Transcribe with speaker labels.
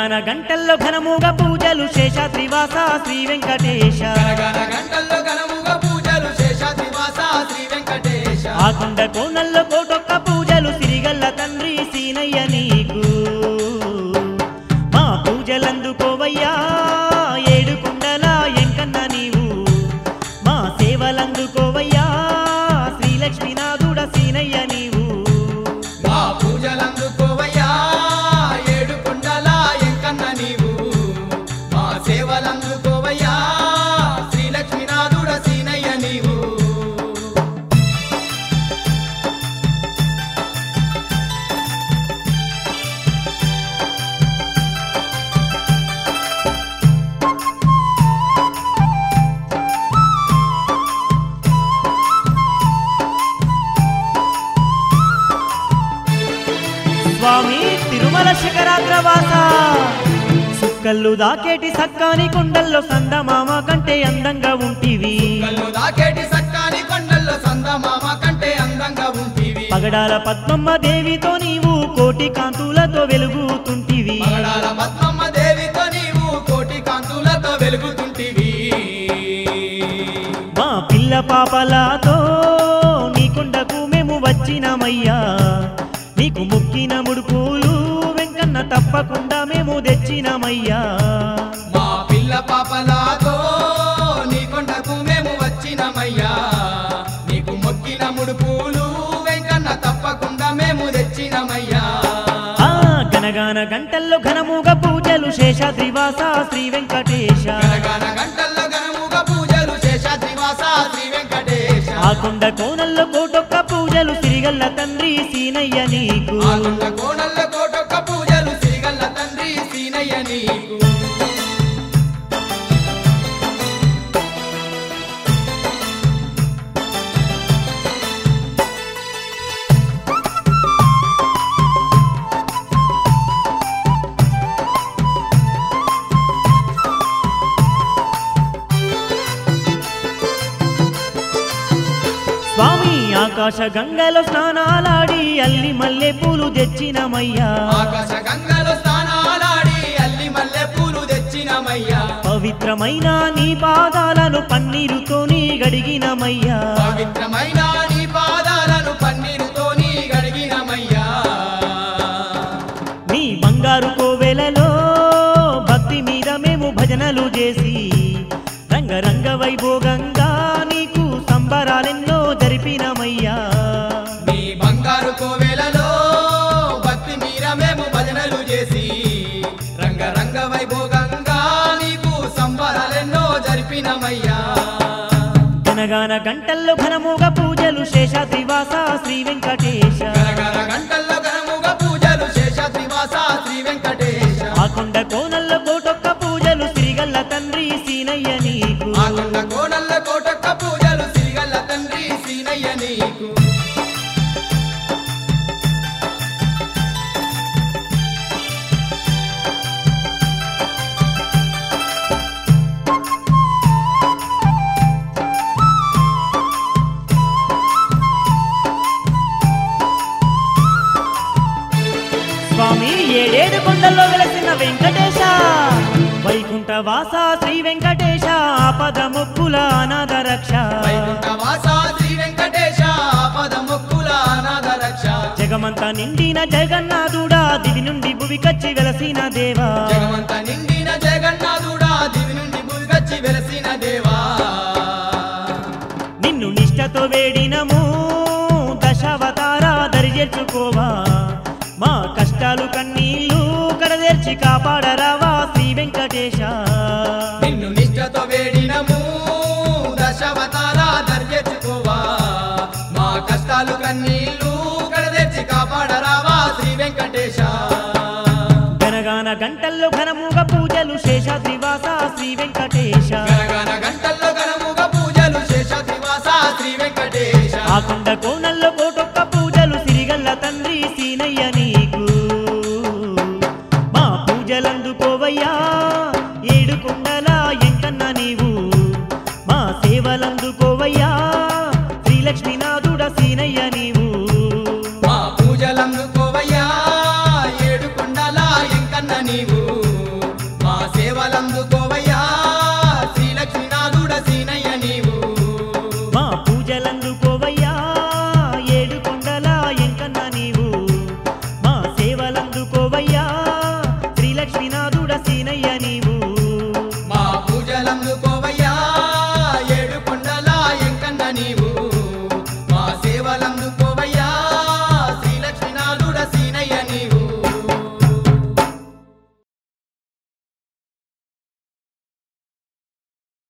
Speaker 1: గనగన గంటల్లో ఘనముగా పూజలు శేషాద్రివాస శ్రీ వెంకటేశ
Speaker 2: గనగన గంటల్లో ఘనముగా పూజలు శేషాద్రివాస శ్రీ వెంకటేశ
Speaker 1: ఆ కొండ కోనల్లో కోటొక్క పూజలు సిరిగల్ల తండ్రి సీనయ్య నీకు మా పూజలందుకోవయ్యా ఏడుకొండల ఎంకన్న నీవు మా సేవలందుకోవయ్యా శ్రీలక్ష్మీనాథుడ సీనయ్య నీవు
Speaker 2: మా పూజలందుకోవయ్యా ఏడుకొండల ఎంకన్న నీవు మా సేవలందుకోవయ్యా శ్రీలక్ష్మీనాథుడ సీనయ్య నీవు
Speaker 1: స్వామి తిరుమల శిఖరాగ్రవాస సుక్కల్లు దాకేటి సక్కాని కొండల్లో సందమామ కంటే అందంగా ఉంటివి
Speaker 2: కళ్ళు దాకేటి సక్కాని కొండల్లో సందమామ కంటే అందంగా ఉంటివి
Speaker 1: పగడాల పద్మమ్మ దేవితో నీవు కోటి కాంతులతో వెలుగుతుంటివి
Speaker 2: పగడాల పద్మమ్మ దేవితో నీవు కోటి కాంతులతో వెలుగుతుంటివి
Speaker 1: మా పిల్ల పాపలతో నీ కొండకు మేము వచ్చినమయ్యా నీకు ముక్కిన ముడుపులు వెంకన్న తప్పకుండా మేము తెచ్చినమయ్యా
Speaker 2: మా పిల్ల పాపలతో నీ కొండకు మేము వచ్చినమయ్యా నీకు మొక్కిన ముడుపులు వెంకన్న తప్పకుండా మేము తెచ్చినమయ్యా
Speaker 1: ఆ గనగాన గంటల్లో ఘనముగా పూజలు శేషాద్రివాస శ్రీ వెంకటేశ
Speaker 2: గనగన గంటల్లో ఘనముగా పూజలు శేషాద్రివాస శ్రీ వెంకటేశ
Speaker 1: ఆ కొండ కోనల్లో కోటొక్క పూజలు సిరిగల్ల తండ్రి సీనయ్య నీకు
Speaker 2: ఆ కొండ కోణల్లో కోటొక్క పూజలు సిరిగల్ల తండ్రి సీనయ్య నీకు
Speaker 1: స్వామి ఆకాశ గంగలో స్నానాలాడి అల్లి మల్లె పూలు తెచ్చినమయ్యా
Speaker 2: ఆకాశ గంగలో స్నానాలాడి అల్లి మల్లె పూలు తెచ్చినమయ్యా
Speaker 1: పవిత్రమైన నీ పాదాలను పన్నీరుతో నీ గడిగినమయ్యా
Speaker 2: పవిత్రమైన నీ పాదాలను పన్నీరుతో నీ గడిగినమయ్యా
Speaker 1: నీ బంగారు కోవెలలో భక్తి మీద మేము భజనలు చేసి రంగరంగ వైభోగంగా నీకు సంబరాలెన్నో జరిపినమయ్యా
Speaker 2: నీ బంగారు కోవెలలో భక్తి మీర మేము భజనలు చేసి రంగరంగ వైభోగంగా నీకు సంబరాలెన్నో జరిపినమయ్యా
Speaker 1: గనగాన గంటల్లో ఘనముగా పూజలు శేషాద్రివాస శ్రీ వెంకటేశ
Speaker 2: గనగన గంటల్లో ఘనముగా పూజలు శేషాద్రివాస శ్రీ వెంకటేశ
Speaker 1: ఆ కొండ కోనల్లో కోటొక్క పూజలు సిరిగల్ల తండ్రి సీనయ్య నీకు
Speaker 2: ఆ కొండ కోణల్ల కోటొక్క పూజలు సిరిగల్ల తండ్రి సీనయ్య నీకు
Speaker 1: స్వామి ఏడేడు కొండల్లో వెలసిన వెంకటేశ వైకుంఠ వాస శ్రీ వెంకటేశ ఆపద మొక్కుల అనాథ రక్ష
Speaker 2: వైకుంఠవాస శ్రీ వెంకటేశ ఆపద మొక్కుల అనాథ రక్ష
Speaker 1: జగమంతా నిండిన జగన్నాథుడా దివి నుండి భువికచ్చి వెలసిన దేవా
Speaker 2: జగమంత నిండిన జగన్నాథుడా దివి నుండి భూమిగచ్చి వెలసిన దేవా
Speaker 1: నిన్ను నిష్టతో వేడినము దశావతార దరిచేర్చుకోవా మా కష్టాలు కన్నీళ్ళు కడదేర్చి కాపాడరావా శ్రీ వెంకటేశ
Speaker 2: నిన్ను నిష్ఠతో వేడినము దశావతార దర్యచుకోవా మా కష్టాలు కన్నీళ్ళు కడదెచ్చి కాపాడరావా శ్రీ వెంకటేశ
Speaker 1: గనగాన గంటల్లో ఘనముగా పూజలు శేషాద్రివాస శ్రీ వెంకటేశ
Speaker 2: గనగన గంటల్లో ఘనముగా పూజలు శేషాద్రివాస శ్రీ వెంకటేశ
Speaker 1: ఆ కొండ కోనల్లో కోటొక్క పూజలు సిరిగల్ల తండ్రి సీనయ్య నీకు మా పూజలందుకోవయ్యా ఏడుకొండల ఎంకన్న నీవు మా సేవలందుకోవయ్యా శ్రీలక్ష్మీనాథుడ సీనయ్య నీవు
Speaker 2: మా పూజలందుకోవయ్యా ఏడుకొండల ఎంకన్న నీవు ప్రసాదాలందుకో